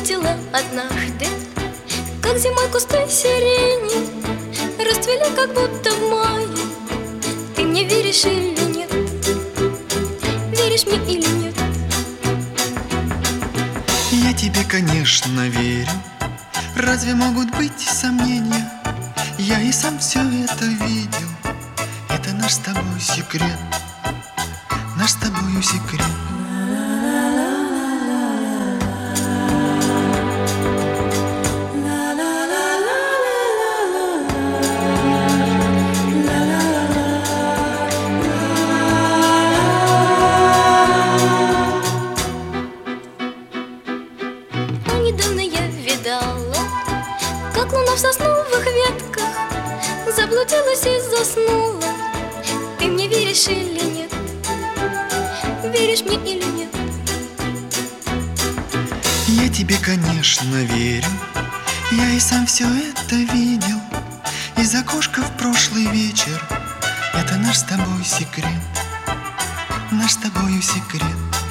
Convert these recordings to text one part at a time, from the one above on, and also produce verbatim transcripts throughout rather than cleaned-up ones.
заметила однажды, как зимой кусты сирени расцвели, как будто в мае. Ты мне веришь или нет? Веришь мне или нет? Я тебе, конечно, верю. Разве могут быть сомнения? Я и сам все это видел. Это наш с тобой секрет, наш с тобою секрет. Недавно я видала, как луна в сосновых ветках заблудилась и заснула. Ты мне веришь или нет? Веришь мне или нет? Я тебе, конечно, верю. Я и сам все это видел. Из окошка в прошлый вечер. Это наш с тобой секрет, наш с тобою секрет.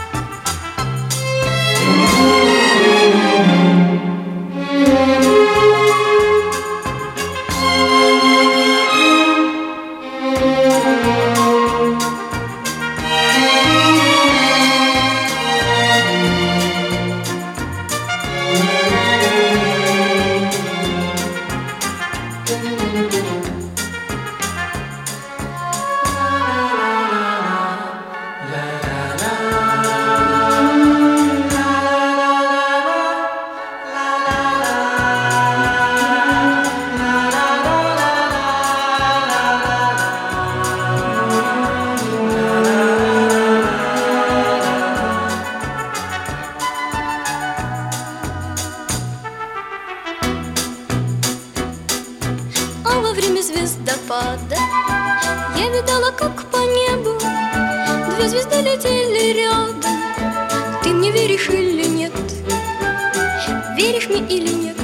А во время звездопада я видала, как по небу две звезды летели рядом. Ты мне веришь или нет? Веришь мне или нет?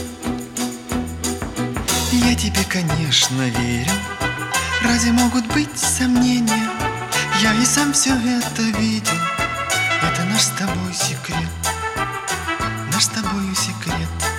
Я тебе, конечно, верю. Разве могут быть сомнения? Я и сам все это видел. Это наш с тобой секрет, наш с тобою секрет.